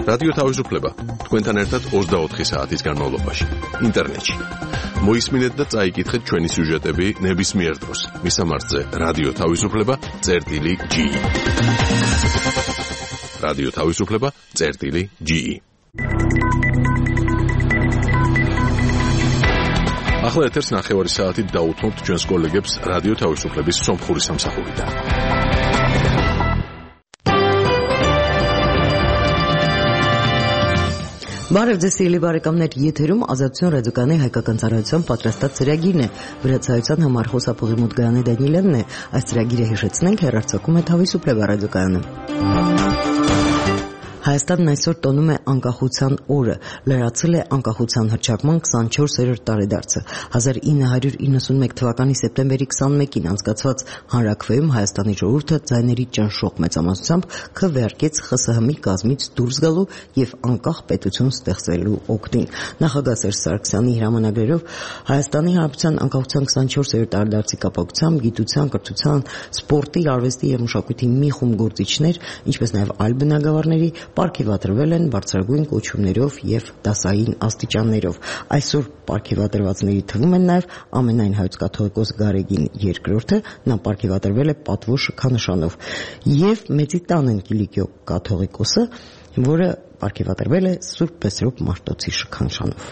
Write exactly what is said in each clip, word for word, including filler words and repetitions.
რადიო თავისუფლება თქვენთან ერთად ოცდაოთხი საათის განმავლობაში ინტერნეტში. მოისმინეთ და წაიკითხეთ ჩვენი სიუჟეტები ნებისმიერ დროს. მისამართზე რადიო თავისუფლება წერტილი ჯი. რადიო თავისუფლება წერტილი ჯი. ახლა ეთერს ნახევარი საათით დაუთმობთ ჩვენს კოლეგებს რადიო თავისუფლების სომხური სამსახურიდან. Բարև ձեզ սիրելի բարեկամներ, եթերում Ազատություն ռադիոկայանի հայկական ծառայության պատրաստած ծրագիրն է։ Վրացայության համար խոսափողի Մուտգայանի Դանիելյանն է։ Այս ծրագիրը հիշեցնենք հեռարձակում է Თავისუფლება ռադիոկայանը։ Հայաստանն այսօր տոնում է անկախության օրը, լրացել է անկախության հռչակման քսանչորսերորդ տարեդարձը։ հազար ինը հարյուր իննսունմեկ թվականի սեպտեմբերի քսանմեկին անցկացված հանրաքվեում Հայաստանի ժողովուրդը ձայների ճնշող մեծամասնությամբ քվեարկեց ԽՍՀՄ-ի կազմից դուրս գալու եւ անկախ պետություն ստեղծելու օգտին։ Նախագահ Սերժ Սարգսյանի հրամանագրերով Հայաստանի Հանրապետության անկախության քսանչորսերորդ տարեդարձի կապակցությամբ գիտության, կրթության, սպորտի, արվեստի եւ մշակույթի մի խումբ գործիչներ, ինչպես նաեւ այլ բնագավառների պարգևատրվել են բարձրագույն կոչումներով եւ դասային աստիճաններով։ Այսօր պարգևատրվածների թվում են նաեւ ամենայն հայոց կաթողիկոս Գարեգին երկրորդը, նա պարգևատրվել է պատվո շքանշանով, եւ Մեծի Տանեն Կիլիկիո կաթողիկոսը, որը պարգևատրվել է Սուրբ Պեսրոպ Մարտոցի շքանշանով։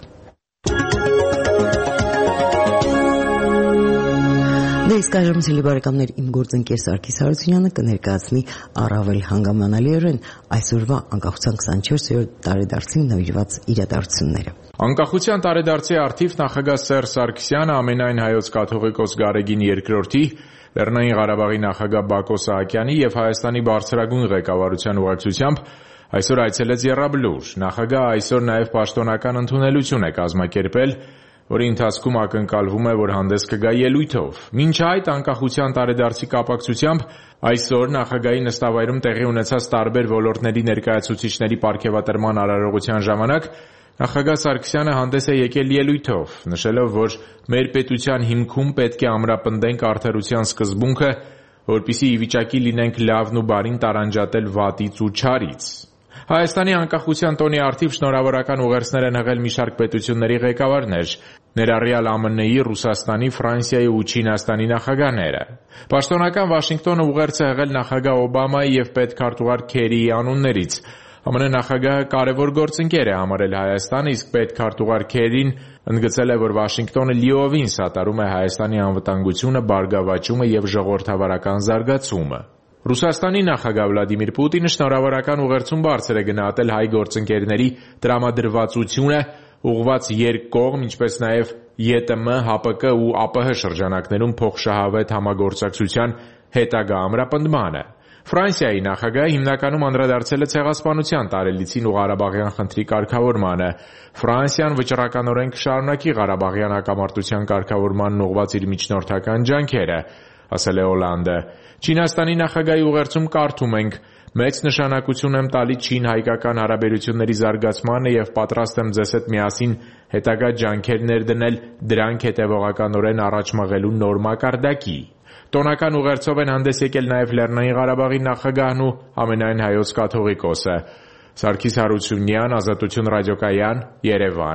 Դե իսկ այժմ սիրելի բարեկամներ, իմ գործընկեր Սարգիս Հարությունյանը կներկայացնի առավել հանգամանալիորեն այսօրվա անկախության քսանչորսերորդ տարեդարձին նվիրված իրադարձությունները։ Անկախության տարեդարձի առթիվ նախագահ Սերժ Սարգսյանը ամենայն հայոց կաթողիկոս Գարեգին երկրորդի, Լեռնային Ղարաբաղի նախագահ Բակո Սահակյանի եւ Հայաստանի բարձրագույն ղեկավարության ուղեկցությամբ այսօր այցելեց Եռաբլուր։ Նախագահը այսօր նաեւ պաշտոնական ընդունելություն է կազմակերպել, որի ընթացքում ակնկալվում է, որ հանդես կգա ելույթով։ Մինչ այդ անկախության տարեդարձի կապակցությամբ այսօր նախագահի նստավայրում տեղի ունեցած տարբեր ոլորտների ներկայացուցիչների պարգևատրման արարողության ժամանակ նախագահ Սարգսյանը հանդես է եկել ելույթով, նշելով, որ մեր պետության հիմքում պետք է ամրապնդենք արդարության սկզբունքը, որպեսզի ի վիճակի լինենք լավն ու բարին տարանջատել վատից ու չարից։ Հայաստանի անկախության տոնի առթիվ շնորհավորական ուղերձներ են հղել մի շարք պետությունների ղեկավարներ, ներառյալ ԱՄՆ-ի, Ռուսաստանի, Ֆրանսիայի ու Չինաստանի նախագահները։ Պաշտոնական Վաշինգտոնը ուղերձ է հղել նախագահ Օբամայի եւ պետքարտուղար Քերիի անուններից։ ԱՄՆ նախագահը կարևոր գործընկեր է համարել Հայաստանը, իսկ պետքարտուղար Քերին ընդգծել է, որ Վաշինգտոնը լիովին սատարում է Հայաստանի անվտանգությունը, բարգավաճումը եւ ժողովրդավարական զարգացումը։ Ռուսաստանի նախագահ Վլադիմիր Պուտինը շնորհավորական ուղերձում բարձր է գնահատել հայ գործընկերների տրամադրվածությունը ուղղված երկկողմ, ինչպես նաև ԵՏՄ, ՀԱՊԿ ու ԱՊՀ շրջանակներում փոխշահավետ համագործակցության հետագա ամրապնդմանը։ Ֆրանսիայի նախագահը հիմնականում անդրադարձել է ցեղասպանության տարելիցին ու Ղարաբաղյան խնդրի կարգավորմանը։ Ֆրանսիան վճռականորեն կշարունակի Ղարաբաղյան հակամարտության կարգավորմանն ուղղված իր միջնորդական ջանքերը, ասել է Օլանդը։ Չինաստանի նախագահի ուղերձում կարդում ենք. «Մեծ նշանակություն եմ տալի չին-հայկական հարաբերությունների զարգացմանը եւ պատրաստ եմ ձեզ հետ միասին հետագա ջանքեր ներդնել դրանք հետեւողականորեն առաջ մղելու նոր մակարդակի»։ Տոնական ուղերձով են հանդես եկել նաեւ Լեռնային Ղարաբաղի նախագահն ու ամենայն հայոց կաթողիկոսը։ Սարգիս Հարությունյան, Ազատություն ռադիոկայան, Երևան։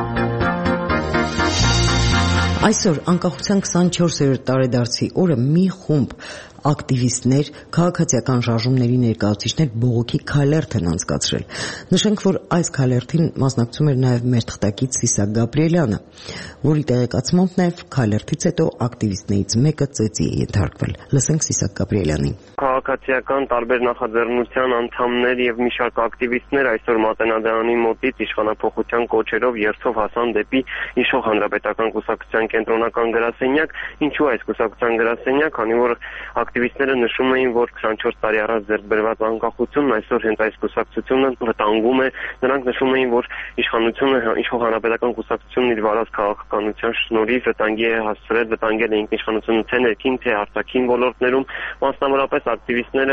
Այսօր անկախության քսանչորսերորդ տարեդարձի օրը մի խումբ ակտիվիստներ, քաղաքացիական շարժումների ներկայացուցիչներ բողոքի քայլերթ են անցկացրել։ Նշենք, որ այս քայլերթին մասնակցում էր նաև մեր թղթակից Սիսակ Գաբրիելյանը, որի տեղեկացմամբ նաև քայլերթից հետո ակտիվիստներից մեկը ծեծի է ենթարկվել։ Լսենք Սիսակ Գաբրիելյանին։ Քաղաքացիական տարբեր նախաձեռնության անդամներ եւ մի շարք ակտիվիստներ այսօր Մատենադարանի մոտից իշխանափոխության կոչերով երթով հասան դեպի Իշխող Հանրապետական կուսակցության կենտրոնական գրասենյակ։ Ինչու այս կուսակցության գրասենյակ, քանի որ ակտիվիստները նշում էին, որ քսանչորս տարի առաջ ձեռք բերված անկախությունն այսօր հենց այս կուսակցությունը վտանգում է։ Նրանք նշում էին, որ իշխանությունը, Իշխող Հանրապետական կուսակցությունն իր վարած քաղաքականության շնորհիվ վտանգի է հասցրել, վտանգել է ինքնիշխանությունը թե ներքին, թե արտաքին ոլորտներում։ Մասնավորապես ակտիվիստները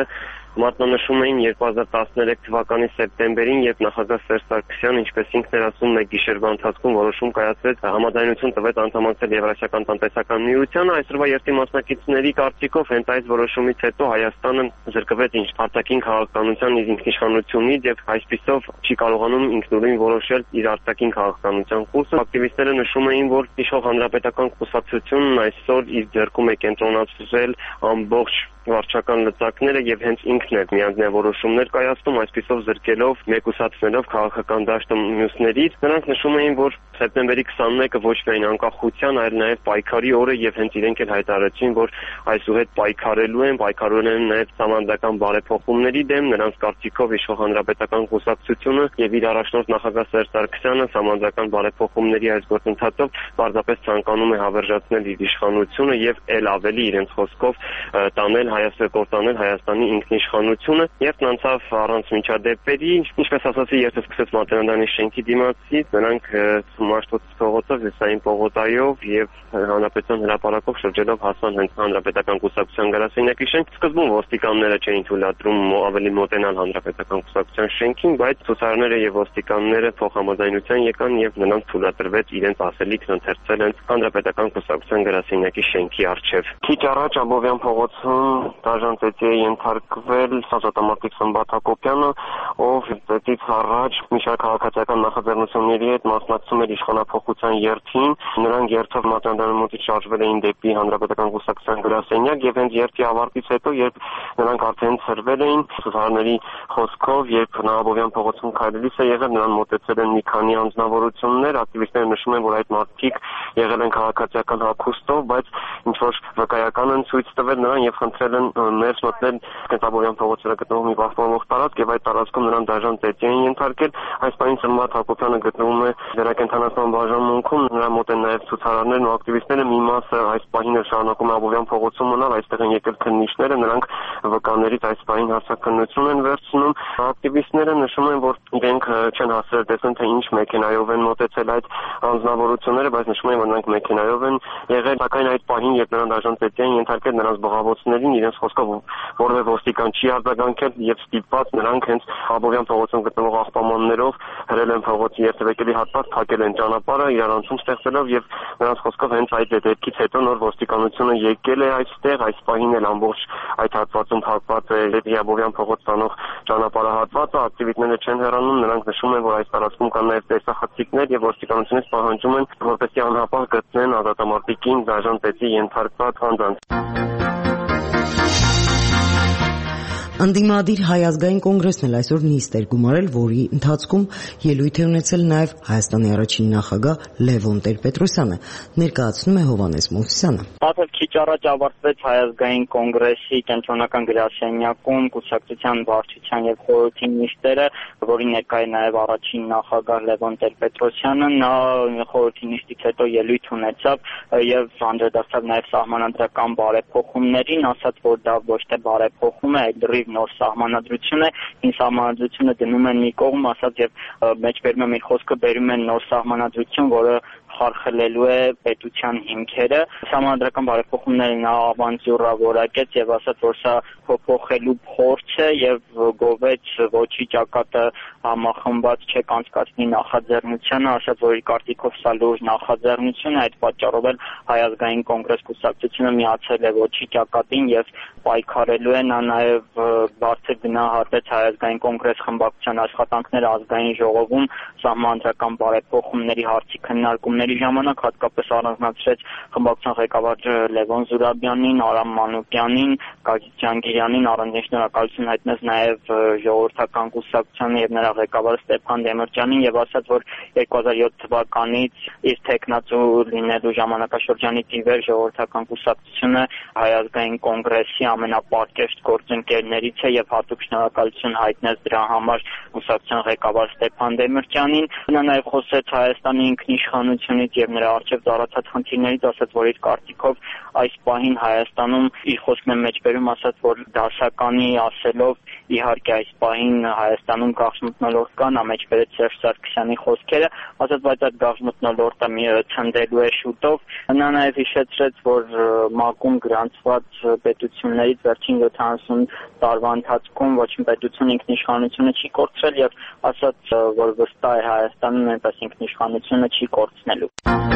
Մատնանշում էին երկու հազար տասներեք թվականի սեպտեմբերին, երբ նախագահ Սերժ Սարգսյանը, ինչպես ինքն էր ասում, մեկ գիշերվա ընթացքում որոշում կայացրեց, համաձայնություն տվեց անդամակցել Եվրասիական տնտեսական միությանը։ Այսօրվա երթի մասնակիցների կարծիքով հենց այս որոշումից հետո Հայաստանը զրկվեց արտաքին քաղաքականության իր ինքնիշխանությունից եւ այսպիսով չի կարողանում ինքնուրույն որոշել իր արտաքին քաղաքականության կուրսը։ Ակտիվիստները նշում էին, որ իշխող հանրապետական կուսակցությունն այսօր իր ձեռքում է կենտրոնացրել ամբողջ վարչական լծակները եւ հենց ինքն է միանձնյա որոշումներ կայացնում, այսպիսով զրկելով, մեկուսացնելով քաղաքական դաշտը մյուսներից։ Նրանք նշում էին, որ սեպտեմբերի քսանմեկը ոչ միայն անկախության, այլ նաեւ պայքարի օր է եւ հենց իրենք էլ հայտարարեցին, որ այսուհետ պայքարելու են, պայքարելու են նաեւ համանդական բարեփոխումների դեմ։ Նրանց կարծիքով իշխող հանրապետական կուսակցությունը եւ իր առաջնորդ նախագահ Սերժ Սարգսյանը համանդական բարեփոխումների այս գործընթացով պարզապես ցանկանում է հավերժացնել իր իշխանությունը եւ ել ավելի իրենց խոսքով տանել Հայաստան կորտանել Հայաստանի ինքնիշխանությունը եւ անցավ առանց միջադեպերի, ինչպես ասացի, երթը սկսեց Մատենադարանի շենքի դիմացից, նրանք Մաշտոցի փողոցով, Լսային պողոտայով եւ Հանրապետության հրապարակով շրջելով հասան հենց հանրապետական կուսակցության գրասենյակի շենք։ Սկզբում ոստիկանները չէին թույլատրում ավելի մոտենալ հանրապետական կուսակցության շենքին, բայց ցուցարարները եւ ոստիկանները փոխհամաձայնության եկան եւ նրանց թույլատրվեց իրենց ասելիքն ընթերցել հենց հանրապետական կուսակցության գրասենյակի շենքի առջեւ։ Քիչ առաջ Աբովյան փողոցում դաժան ծեծի է ենթարկվել ազատամարտիկ Սմբատ Հակոբյանը, ով ծեծից առաջ մի շարք քաղաքացիական նախաձեռնությունների հետ մասնակցում էր իշխանափոխության երթին։ Նրանք երթով Մատենադարանի մոտից շարժվել էին դեպի հանրապետական կուսակցության գրասենյակ եւ հենց երթի ավարտից հետո, երբ նրանք արդեն ցրվել էին ցուցարարների խոսքով, երբ նա Աբովյան փողոցում քայլելիս է եղել, նրան մոտեցել են մի քանի անձնավորություններ։ Ակտիվիստները նշում են, որ այդ մարդիկ եղել են քաղաքացիական հագուստով, բայց ինչ որ վկայական են ցույց տվել նրան եւ խնդրել են ներս մտնել Աբովյան փողոցը գտնվում մի պաշտպանող տարածք եւ այդ տարածքում նրան դաժան ծեծի են ենթարկել։ Այս պահին Սմբատ Հակոբյանը գտնվում է վերակենդանացման բաժանմունքում, նրա մոտ են նաեւ ցուցարարներն ու ակտիվիստները, մի մասը այս պահին էլ շարունակում է Աբովյան փողոցում մնալ, այստեղ են եկել քննիչները, նրանք վկաներից այս պահին հասարակություն են վերցնում։ Ակտիվիստները նշում են, որ իրենք չեն հասել տեսնել, թե ինչ մեքենայով են մոտեցել այդ անձնավորությունները, բայց նշում են, որ նրանք մեքենայով են եղել, սակայն այդ պահին, երբ նրան դաժան ծեծի են ենթարկել, նրանց բղավոցներին իրենց խոսքով որևէ ոստիկան չի արձագանքել եւ ստիպված նրանք հենց Աբովյան փողոցում գտնվող աղբամաններով հրել են փողոցի երթևեկելի հատված, փակել են ճանապարհը, իրարանցում ստեղծելով եւ նրանց խոսքով հենց այդ դեպքից հետո նոր ոստիկանությունը եկել է այստեղ, այս պահին էլ ամբողջ այդ հատվածում փակված է Աբովյան փողոց տանող ճանապարհահատվածը, ակտիվիստները չեն հեռանում, նրանք նշում են, որ այս տարածքում կան նաեւ տեսախցիկներ եւ ոստիկանությունից պահանջում են, որպեսզի անհապաղ գտնեն ազատամարտիկին դաժան ծեծի ենթարկված անձանց։ Անդիմադիր Հայ ազգային կոնգրեսն էլ այսօր նիստ էր գումարել, որի ընթացքում ելույթ է ունեցել նաև Հայաստանի առաջին նախագահ Լևոն Տեր-Պետրոսյանը, ներկայացնում է Հովհաննես Մովսիսյանը։ Արդեն քիչ առաջ ավարտվեց Հայ ազգային կոնգրեսի կենտրոնական գրասենյակում կուսակցության վարչության եւ խորհրդի նիստերը, որի ներկա է նաև առաջին նախագահ Լևոն Տեր-Պետրոսյանը։ Նա խորհրդի նիստից հետո ելույթ ունեցավ եւ անդրադարձավ նաև սահմանադրական բարեփոխումներին, ասաց, որ դա ոչ թե բարեփոխում է, այլ դեռ նոր սահմանադրություն է, հին սահմանադրությունը դնում են մի կողմ, ասած եւ մեջբերում եմ իր խոսքը բերում են նոր սահմանադրություն, որը խարխլելու է պետության հիմքերը։ Սահմանադրական բարեփոխումները նա ավանտյուրավորակեց եւ ասաց, որ սա փոփոխելու փորձ է եւ գովեց ոչի ճակատը համախմբած չէ կանցկացնի նախաձեռնությանը, ասաց, որ իր կարծիքով սա լուրջ նախաձեռնություն է, այդ պատճառով էլ Հայ ազգային կոնգրես կուսակցությունը միացել է ոչի ճակատին եւ պայքարելու է։ Նա նաեւ բարձր գնահատեց Հայ ազգային կոնգրես խմբակցության աշխատանքները ազգային ժողովում սահմանադրական բարեփոխումների հարցի քննարկումների ժամանակ, հատկապես առանձնացրեց խմբակցության ղեկավար Լևոն Զուրաբյանին, Արամ Մանուկյանին, Գագիկ Ջանգիրյանին, առանձին շնորհակալություն հայտնեց նաեւ ժողովրդական կուսակցությանը եւ նրա ղեկավար Ստեփան Դեմիրճյանին եւ ասաց, որ երկու հազար յոթ թվականից իր տեխնացու լինելու ժամանակաշրջանից ի վեր ժողովրդական կուսակցությունը Հայ ազգային կոնգրեսի ամենապարկեշտ գործընկերներից է եւ հատուկ շնորհակալություն հայտնեց դրա համար կուսակցության ղեկավար Ստեփան Դեմիրճյանին։ Նա նաեւ խոսեց Հայաստանի ինքնիշխանությունից անկախությունից եւ նրա առջեւ ծառացած խնդիրներից ասաց, որ իր կարծիքով այս պահին Հայաստանում իր խոսքն է մեջբերում, ասաց, որ դասականի ասելով իհարկե այս պահին Հայաստանում գաղտնիքնոլորտ կա, նա մեջբերեց Սերժ Սարգսյանի խոսքերը, ասաց, բայց այդ գաղտնիքնոլորտը մի ցնդելու է շուտով։ Նա նաեւ հիշեցրեց, որ ՄԱԿ-ում գրանցված պետություններից վերջին յոթանասուն տարվա ընթացքում ոչ մի պետություն ինքնիշխանությունը չի կորցրել եւ ասաց, որ վստահ է Հայաստանը նույնպես ինքնիշխանությունը չի կորցնելու։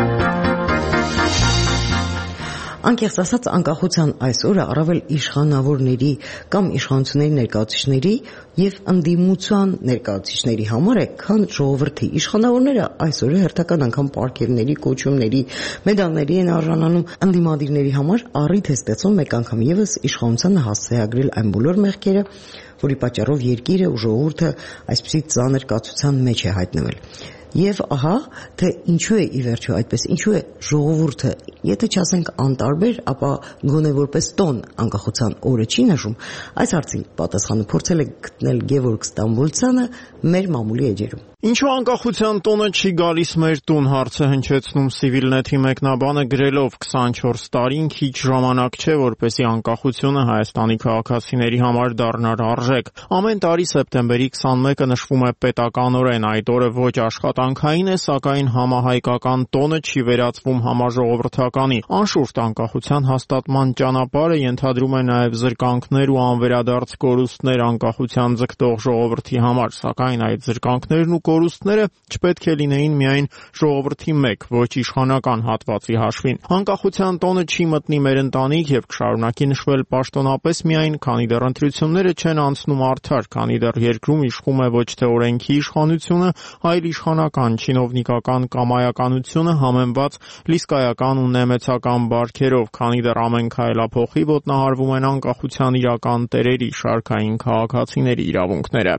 Անկեղծ ասած, անկախության այս օրը առավել իշխանավորների կամ իշխանությունների ներկայացուցիչների եւ ընդդիմության ներկայացուցիչների համար է, քան ժողովրդի։ Իշխանավորները այս օրը հերթական անգամ պարգևների, կոչումների, մեդալների են արժանանում, ընդդիմադիրների համար առիթ է ստեղծում մեկ անգամ եւս իշխանությանը հասցեագրել այն բոլոր մեղքերը, որի պատճառով երկիրը ու ժողովուրդը այսպիսի ծանր կացության մեջ է հայտնվել։ Եվ ահա, թե ինչու է ի վերջո այդպես, ինչու է ժողովուրդը, եթե չասենք անտարբեր, ապա գոնե որպես տոն անկախության օրը չի նշում, այս հարցին պատասխանը փորձել է գտնել Գևորգ Ստամբոլցյանը մեր մամուլի էջերում։ Ինչու անկախության տոնը չի գալիս մեր տուն, հարցը հնչեցնում Civilnet-ի մեկնաբանը գրելով քսանչորս տարին քիչ ժամանակ չէ, որպեսզի անկախությունը Հայաստանի քաղաքացիների համար դառնար արժեք։ Ամեն տարի սեպտեմբերի քսանմեկը նշվում է պետականորեն, այդ օրը ոչ աշխատանքային է, սակայն համահայկական տոնը չի վերածվում համաժողովրդականի։ Անշուշտ անկախության հաստատման ճանապարհը ենթադրում է նաև զրկանքներ ու անվերադարձ կորուստներ անկախության ձգտող ժողովրդի համար, սակայն այդ զրկանքներն ու կորուստները չպետք է լինեին միայն ժողովրդի մեկ, ոչ իշխանական հատվածի հաշվին։ Անկախության տոնը չի մտնի մեր ընտանիք եւ կշարունակի նշվել պաշտոնապես միայն, քանի դեռ ընտրությունները չեն անցնում արդար, քանի դեռ երկրում իշխում է ոչ թե օրենքի իշխանությունը, այլ իշխանական չինովնիկական կամայականությունը համեմված լիսկայական ու նեմեցական բարքերով, քանի դեռ ամեն քայլափոխի ոտնահարվում են անկախության իրական տերերի, շարքային քաղաքացիների իրավունքները։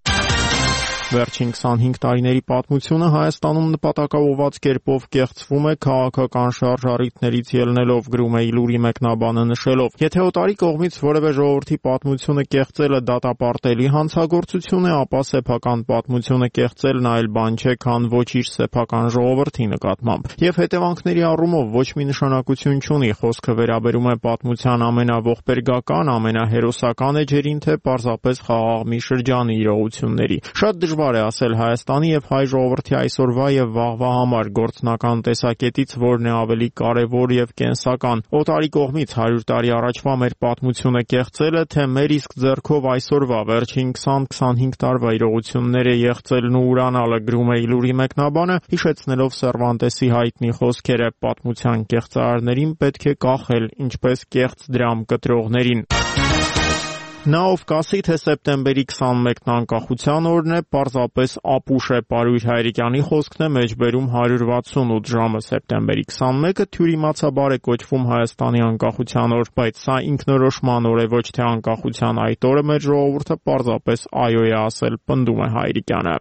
Վերջին քսանհինգ տարիների պատմությունը Հայաստանում նպատակաուղղված կերպով կեղծվում է քաղաքական շարժառիթներից ելնելով, գրում է Իլուրի մեկնաբանը նշելով. Եթե օտարի կողմից որևէ ժողովրդի պատմությունը կեղծելը դատապարտելի հանցագործություն է, ապա սեփական պատմությունը կեղծելն այլ բան չէ, քան ոչ իր սեփական ժողովրդի նկատմամբ։ Եվ հետևանքների առումով ոչ մի նշանակություն չունի, խոսքը վերաբերում է պատմության ամենաողբերգական, ամենահերոսական էջերին, թե պարզապես խաղաղ մի շրջանի իրողությունների։ Շատ դժվար է ասել Հայաստանի եւ հայ ժողովրդի այսօրվա եւ վաղվա համար գործնական տեսակետից որն է ավելի կարեւոր եւ կենսական։ Օտարի կողմից հարյուր տարի առաջվա մեր պատմությունը կեղծելը, թե մեր իսկ ձեռքով այսօրվա վերջին քսան-քսանհինգ տարվա իրողությունները եղծելն ու ուրանալը, գրում է Իլուրի մեկնաբանը, հիշեցնելով Սերվանտեսի հայտնի խոսքերը. պատմության կեղծարարներին պետք է կախել, ինչպես կեղծ դրամ կտրողներին։ Նա ով կասի, թե սեպտեմբերի քսանմեկն անկախության օրն է, պարզապես ապուշ է։ Պարույր Հայրիկյանի խոսքն է մեջբերում հարյուր վաթսունութ ժամը։ Սեպտեմբերի քսանմեկը թյուրիմացաբար է կոչվում Հայաստանի անկախության օր, բայց սա ինքնորոշման օր է, ոչ թե անկախության այդ օրը մեր ժողովուրդը պարզապես այո է ասել, պնդում է Հայրիկյանը։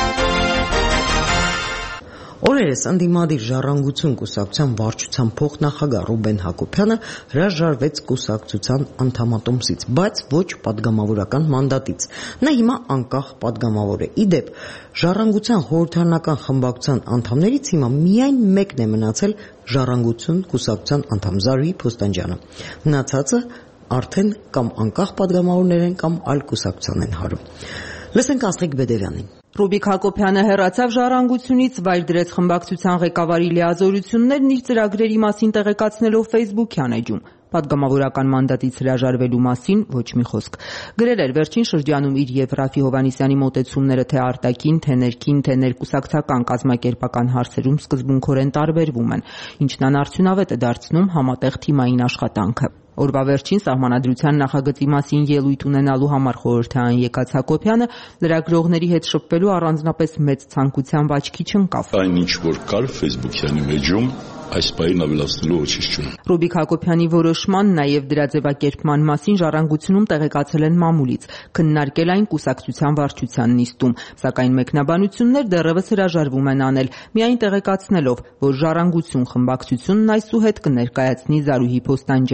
Օրերս ընդդիմադիր ժառանգություն կուսակցության վարչության փոխնախագահ Ռուբեն Հակոբյանը հրաժարվեց կուսակցության անդամատոմսից, բայց ոչ падգամավորական մանդատից։ Նա հիմա անկախ падգամավոր է։ Իդեպ, ժառանգության խորհրդարանական խմբակցության անդամներից հիմա միայն մեկն է մնացել ժառանգություն կուսակցության անդամ Զարուհի Փոստանջյանը։ Մնացածը արդեն կամ անկախ падգամավորներ են, կամ այլ կուսակցության են հարում։ Լսենք Աստղիկ Բեդևյանին։ Ռուբիկ Հակոբյանը հեռացավ ժառանգությունից, վայր դրեց խմբակցության ղեկավարի լիազորություններն իր ծրագրերի մասին տեղեկացնելով Facebook-յան էջում։ Պատգամավորական մանդատից հրաժարվելու մասին ոչ մի խոսք։ Գրել էր վերջին շրջանում իր եւ Ռաֆի Հովհաննիսյանի մոտեցումները թե արտաքին, թե ներքին, թե ներկուսակցական կազմակերպական հարցերում սկզբունքորեն տարբերվում են, ինչն անարդյունավետ է դարձնում համատեղ թիմային աշխատանքը։ Օրվա վերջին սահմանադրության նախագծի մասին ելույթ ունենալու համար խորհրդարան եկած Հակոբյանը լրագրողների հետ շփվելու առանձնապես մեծ ցանկությամբ աչքի չընկավ։ Այն ինչ որ կար Facebook-յանի մեջում, այս պահին ավելացնելու ոչինչ չունի։ Ռուբիկ Հակոբյանի որոշման, նաև դրա ձևակերպման մասին ժառանգությունում տեղեկացել են մամուլից, քննարկել այն կուսակցության վարչության նիստում, սակայն մեկնաբանություններ դեռևս հրաժարվում են անել, միայն տեղեկացնելով, որ ժառանգություն խմբակցությունն այսուհետ կներկայացնի Զարուհի Փոստանջյանը։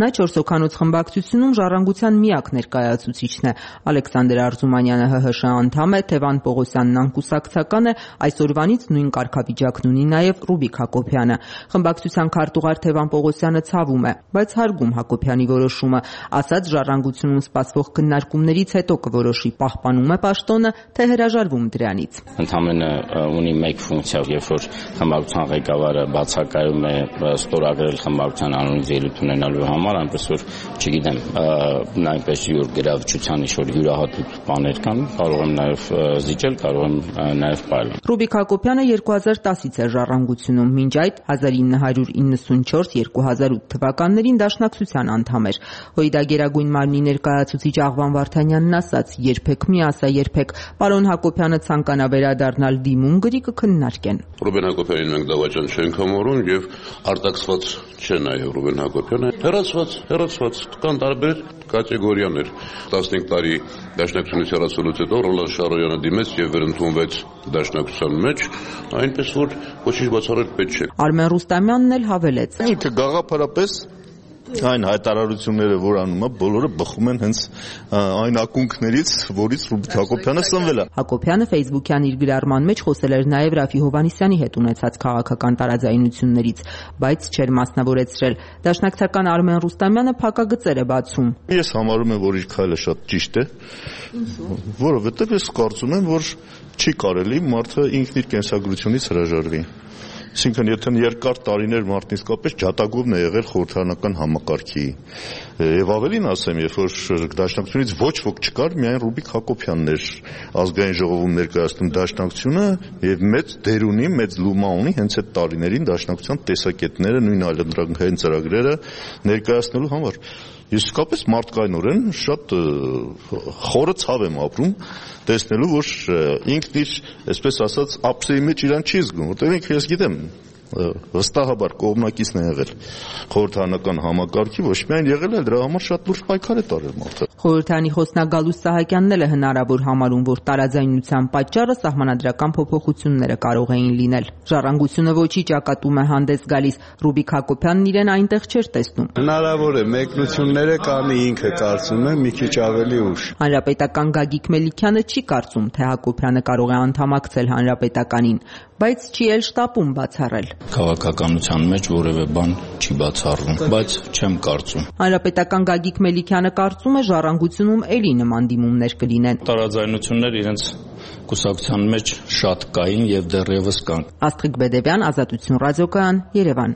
Նա չորս հոգանոց խմբակցությունում ժառանգության միակ ներկայացուցիչն է։ Ալեքսանդր Արզումանյանը ՀՀՇ անդամ է, Թևան Պողոսյանն անկուսակցական է, այսօրվանից նույն կարգավիճակն ունի նաև Ռուբիկ Հակոբյանը։ Խմբակցության քարտուղար Թևան Պողոսյանը ցավում է, բայց հարգում Հակոբյանի որոշումը, ասաց ժառանգությունում սպասվող քննարկումներից հետո կորոշի պահպանում է պաշտոնը, թե հրաժարվում դրանից։ Ընդամենը ունի մեկ ֆունկցիա, երբ որ խմբակցության ղեկավարը բացակայում է ստորագրել խմբակցության անունից ելույթ ունենալու համար, այնպես որ չգիտեմ, այնպես յուր գրավչության ինչ-որ յուրահատուկ բաներ կան, կարող եմ նաև զիջել, կարող եմ նաև պայել։ Ռուբիկ Հակոբյանը երկու հազար տասից էր ժառանգությունում, մինչ այդ հազար ինը հարյուր իննսունչորս - երկու հազար ութ թվականներին դաշնակցության անդամ էր։ ՀՅԴ Գերագույն մարմնի ներկայացուցիչ Աղվան Վարդանյանն ասաց. «Երբեք մի ասա, երբեք պարոն Հակոբյանը ցանկանա վերադառնալ դիմում գրի կքննարկեն»։ Ռուբեն Հակոբյանին մենք դավաճան չենք համարում եւ արտաքսված չէ նաեւ Ռուբեն Հակոբյանը։ Հեռացված, հեռացված կան տարբեր կատեգորիաներ։ տասնհինգ տարի դաշնակցությունից հեռացվելուց հետո Ռոլան Շարոյանը դիմեց եւ վերընդունվեց դաշնակցության մեջ, այնպես որ ոչինչ բացառել պետք չէ։ Արմեն Ռուստամյանն էլ հավելեց. Ինքը գաղափարապես այն հայտարարությունները, որ անում է, բոլորը բխում են հենց այն ակունքներից, որից Ռուբիկ Հակոբյանը սնվել է։ Հակոբյանը Facebook-յան իր գրառման մեջ խոսել էր նաև Ռաֆի Հովհաննիսյանի հետ ունեցած քաղաքական տարաձայնություններից, բայց չէր մասնավորեցրել։ Դաշնակցական Արմեն Ռուստամյանը փակագծեր է բացում։ Ես համարում եմ, որ իր քայլը շատ ճիշտ է, որովհետև ես կարծում եմ, որ չի կարելի մարդը ինքն իր կենսագրությունից հրաժարվի։ Այսինքն, եթե երկար տարիներ մարդն իսկապես ջատագովն է եղել խորհրդարանական համակարգի, եւ ավելին ասեմ, երբ որ դաշնակցությունից ոչ ոք չկար, միայն Ռուբիկ Հակոբյանն էր ազգային ժողովում ներկայացնում դաշնակցությունը եւ մեծ դեր ունի, մեծ լումա ունի հենց այդ տարիներին դաշնակցության տեսակետները, նույն այլընտրանքային ծրագրերը ներկայացնելու համար։ Ես իսկապես մարդկայնորեն շատ խորը ցավ եմ ապրում տեսնելու, որ ինքն իր, այսպես ասած, ապսեի մեջ իրան չի զգում, որտեղ ինքը ես գիտեմ վստահաբար կողմնակիցն է եղել խորհրդարանական համակարգի, ոչ միայն եղել է, դրա համար շատ լուրջ պայքար է տարել մարդը։ Խորհրդարանի խոսնակ Գալուստ Սահակյանն էլ է հնարավոր համարում, որ տարաձայնության պատճառը սահմանադրական փոփոխությունները կարող էին լինել։ Ժառանգությունը ոչի ճակատում է հանդես գալիս, Ռուբիկ Հակոբյանն իրեն այնտեղ չէր տեսնում։ Հնարավոր է մեկնությունները կանի ինքը կարծում է մի քիչ ավելի ուշ։ Հանրապետական Գագիկ Մելիքյանը չի կարծում, թե Հակոբյանը կարող է անդամակցել Հանրապետականին, բայց չի էլ շտապում բացառել։ Քաղաքականության մեջ որևէ բան չի բացառվում, բայց չեմ կարծում։ Հանրապետական Գագիկ Մելիքյանը կարծում է ժառանգությունում էլի նման դիմումներ կլինեն։ Տարաձայնություններ իրենց կուսակցության մեջ շատ կային եւ դեռևս կան։ Աստղիկ Բեդևյան, Ազատություն ռադիոկայան, Երևան։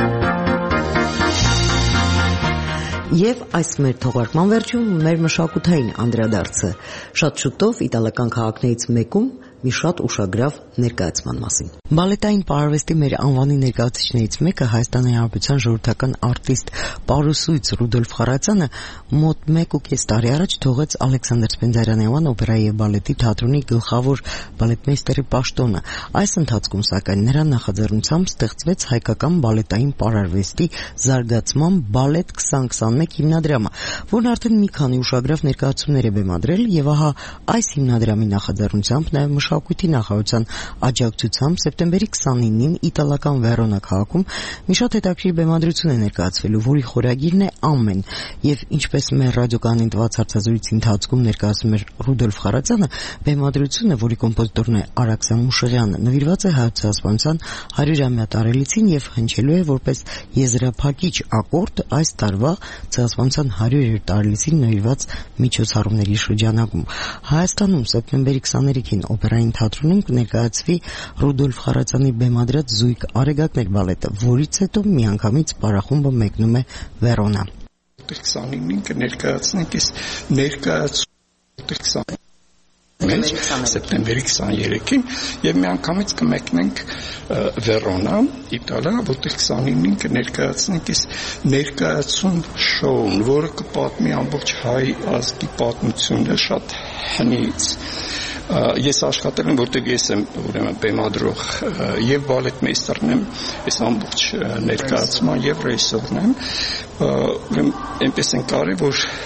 Եվ այս մեր թողարկման վերջում մեր մշակութային անդրադարձը շատ շուտով իտալական քաղաքներից մեկում մի շատ ուշագրավ ներկայացման մասին։ Բալետային պարարվեստի մեր անվանի ներկայացուցիչներից մեկը Հայաստանի Հանրապետության ժողովրդական արտիստ Պարուսույց Ռուդոլֆ Խարացյանը մոտ մեկ ու կես տարի առաջ թողեց Ալեքսանդր Սպենդիարյանյան օպերայի եւ բալետի թատրոնի գլխավոր բալետմեյստերի պաշտոնը։ Այս ընթացքում սակայն նրա նախաձեռնությամբ ստեղծվեց հայկական բալետային պարարվեստի զարգացման բալետ քսան քսանմեկ հիմնադրամը, որն արդեն մի քանի ուշագրավ ներկայացումներ է բեմադրել եւ ահա այս հիմնադրամի նախաձեռնությամբ նաեւ մշակույթի նախարարության աջակցությամբ սեպտեմբերի քսանինին իտալական Վերոնա քաղաքում մի շատ հետաքրքիր բեմադրություն է ներկայացվելու, որի խորագիրն է Ամեն, եւ ինչպես մեր ռադիոկայանին տված հարցազրույցի ընթացքում ներկայացնում էր Ռուդոլֆ Խարացյանը, բեմադրությունը, որի կոմպոզիտորն է Արաքսան Մուշեղյանը, նվիրված է հայոց ցեղասպանության հարյուրամյա տարելիցին եւ հնչելու է որպես եզրափակիչ ակորդ այս տարվա ցեղասպանության հարյուր տարելիցին նվիրված միջոցառումների շրջանակում։ Հայաստանում սեպտեմբերի քսաներեքին օպերային թատրոնում կներկայացվի Ռուդոլֆ Խարացյանի բեմադրած Զույգ արեգակներ բալետը, որից հետո միանգամից պարախումբը մեկնում է Վերոնա։ քսանինին կներկայացնենք այս ներկայացում մենք սեպտեմբերի քսաներեքին եւ միանգամից կմեկնենք Վերոնա, Իտալիա, որտեղ քսանինին կներկայացնենք այս ներկայացում շոուն, որը կպատմի ամբողջ հայ ազգի պատմությունը շատ հնից։ Ես աշխատել եմ, որտեղ ես եմ ուրեմն բեմադրող եւ բալետմեյստերն եմ, այս ամբողջ ներկայացման եւ ռեժիսորն եմ, ուրեմն այնպես են կարել, որ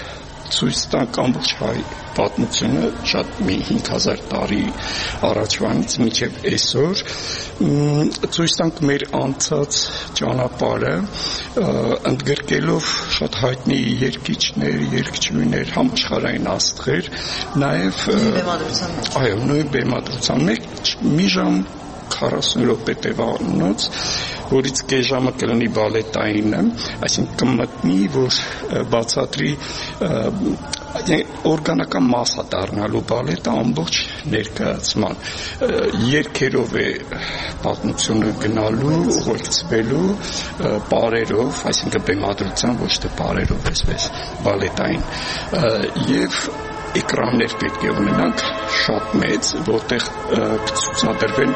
ցույց տանք ամբողջ հայ պատմությունը շատ մի հինգ հազար տարի առաջվանից մինչև այսօր ցույց տանք մեր անցած ճանապարհը ընդգրկելով շատ հայտնի երգիչներ, երգչուհիներ, համաշխարհային աստղեր, նաև այո, նույն բեմադրության մեջ մի ժամ քառասուն րոպե տևանոց, որից կես ժամը կլինի բալետայինը, այսինքն կմտնի, որ բացատրի օրգանական մասա դառնալու բալետը ամբողջ ներկայացման երգերով է պատմությունը գնալու, ուղեկցվելու պարերով, այսինքն բեմադրության ոչ թե պարերով, այսպես բալետային եւ էկրաններ պետք է ունենանք շատ մեծ, որտեղ կցուցադրվեն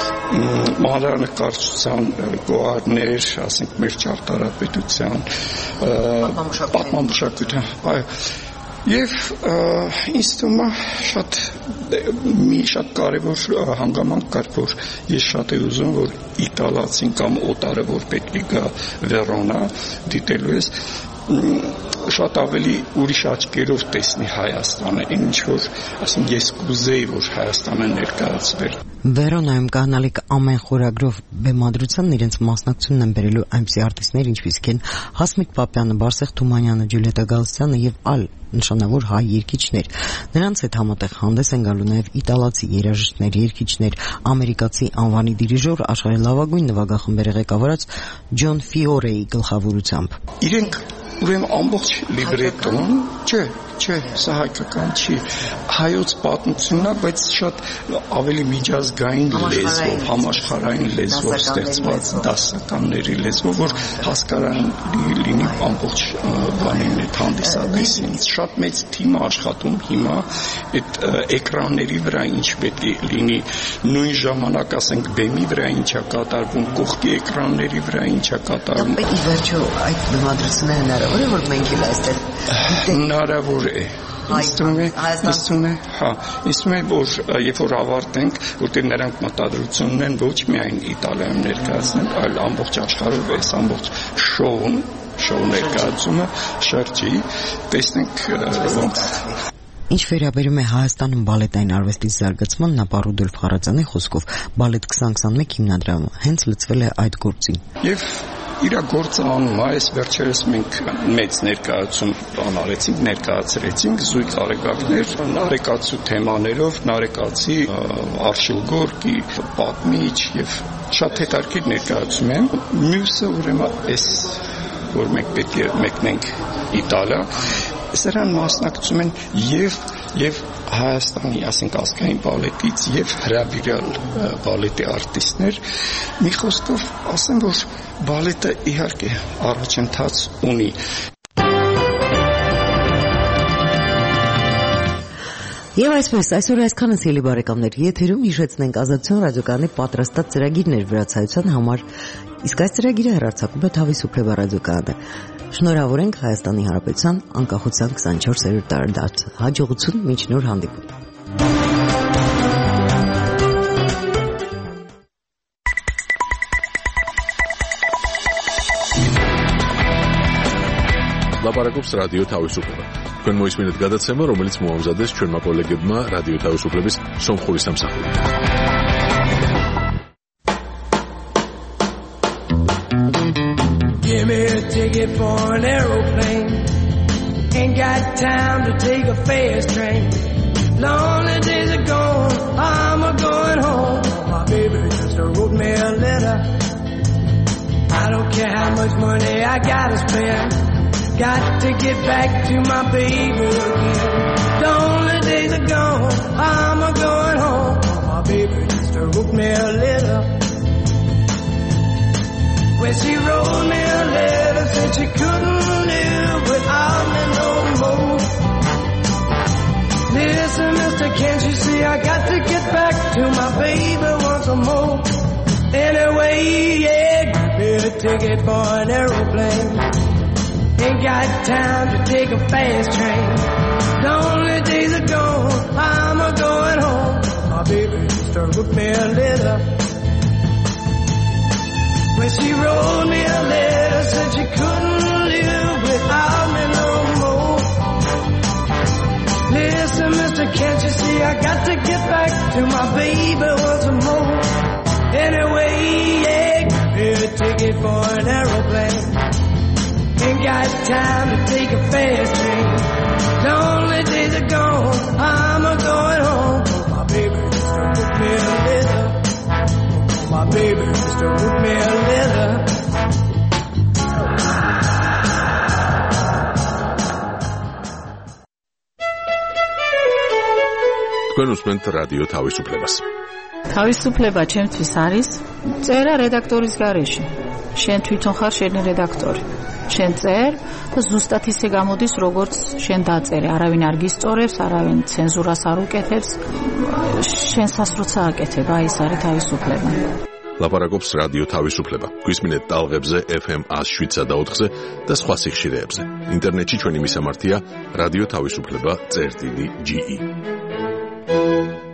մանրանկարչության գոհարներ, ասենք մեր ճարտարապետության, պատմամշակութային, այո, եւ ինձ թվում է շատ մի շատ կարևոր հանգամանք կար, որ ես շատ եմ ուզում, որ իտալացին կամ օտարը, որ պետք է գա Վերոնա, դիտելու ես, շատ ավելի ուրիշ աչքերով տեսնի Հայաստանը, ինչ որ, ասենք, ես կուզեի, որ Հայաստանը ներկայացվեր։ Վերոնայում կանալիք ամեն խորագրով բեմադրությանն իրենց մասնակցությունն են բերելու այնպիսի արտիստներ, ինչպիսիք են Հասմիկ Պապյանը, Բարսեղ Թումանյանը, Ջուլիետա Գալստյանը եւ այլ նշանավոր հայ երգիչներ։ Նրանց հետ համատեղ հանդես են գալու նաեւ իտալացի երաժիշտներ, երգիչներ, ամերիկացի անվանի դիրիժոր, աշխարհի լավագույն նվագախմբերի ղեկավարած Ջոն Ֆիորեի գլխավորությամբ։ Իրենք ուրեմն ամբողջ լիբրետոն, չէ, չէ, սա հայկական չի, հայոց պատմությունն է, բայց շատ ավելի միջազգային լեզվով, համաշխարհային լեզվով ստեղծված դասականների լեզվով, որ հասկանալի լինի ամբողջ բանին այդ հանդիսատեսին։ Շատ մեծ թիմ է աշխատում հիմա այդ էկրանների վրա ինչ պետք է լինի, նույն ժամանակ ասենք բեմի վրա ինչ է կատարվում, կողքի էկրանների վրա ինչ է կատարվում։ Բայց ի վերջո այդ բեմադրությունը հնարավոր է, որ մենք էլ այստեղ հնարավոր է։ Իստում է, հա, իստում է, որ երբ որ ավարտենք, որտեղ նրանք մտադրություն ունեն ոչ միայն Իտալիայում ներկայացնենք, այլ ամբողջ աշխարհով այս ամբողջ շոուն, շոու ներկայացումը շրջի, տեսնենք ոնց։ Ինչ վերաբերում է Հայաստանում բալետային արվեստի զարգացման, ապա Ռուդոլֆ Խառատյանի խոսքով բալետ twenty twenty-one հիմնադրամը հենց լծվել է այդ գործին։ Եվ իր գործը անում է, այս վերջերս մենք մեծ ներկայացում անարեցինք, ներկայացրեցինք զույգ արեգակներ, նարեկացու թեմաներով, նարեկացի Արշիլ Գորկի, պատմիչ եւ շատ հետաքրքիր ներկայացում են։ Մյուսը ուրեմն այս, որ մենք պետք է մեկնենք Իտալիա, սրան մասնակցում են եւ եւ Հայաստանի, ասենք, ազգային բալետից եւ հրավիրյալ բալետի արտիստներ։ Մի խոսքով ասեմ, որ բալետը իհարկե առաջընթաց ունի։ Եվ այսպես, այսօր այսքանը սիրելի բարեկամներ, եթերում հիշեցնենք Ազատություն ռադիոկայանի պատրաստած ծրագիրներ վրացայության համար, իսկ այս ծրագիրը հեռարձակում է Թավիսուփրեբա ռադիոկայանը։ Շնորհավորենք Հայաստանի Հանրապետության անկախության twenty-fourth տարեդարձ։ Հաջողություն, մինչ նոր հանդիպում։ Լապարակობს ռադիո Թավիսուփրեբա։ Քան մոյսմինդ գադացեմը, რომელიც մոամզադես ჩვენ մակոլեգებმა რადიო თავისუფლების სომხური სამსახური. Give me a ticket for an aeroplane. Ain't got time to take a fast train. Lonely days are gone, I'm a going home. My baby just wrote me a letter. I don't care how much money I gotta spend. Got to get back to my baby again. Lonely days are gone, I'm a going home. My baby just wrote me a letter. When she wrote me a letter, said she couldn't live without me no more. Listen, mister, can't you see I got to get back to my baby once more. Anyway, yeah, give me a ticket for an aeroplane. Ain't got time to take a fast train. Lonely days are gone, I'm a going home. My baby just wrote me a letter. When she wrote me a letter, said she couldn't live without me no more. I got to get back to my baby once more. Anyway, yeah, get a ticket for an aeroplane. Ain't got time to take a fast train. Lonely days are gone, I'm a going home. My baby used to whip me a leather. My baby used to whip me a leather. თქვენ უსმენთ რადიო თავისუფლებას. თავისუფლება ჩემთვის არის წერა რედაქტორის გარეშე. შენ თვითონ ხარ შენი რედაქტორი. შენ წერ და ზუსტად ისე გამოდის, როგორც შენ დაწერე. არავინ არ გისწორებს, არავინ ცენზურას არ უკეთებს. შენსას როცა აკეთებ, აი ეს არის თავისუფლება. ლაპარაკობს რადიო თავისუფლება. გვისმინეთ ტალღებზე ეფ ემ one oh seven და ოთხზე და სხვა სიხშირეებზე. ინტერნეტში ჩვენი მისამართია რადიო თავისუფლება წერტილი ჯი ი.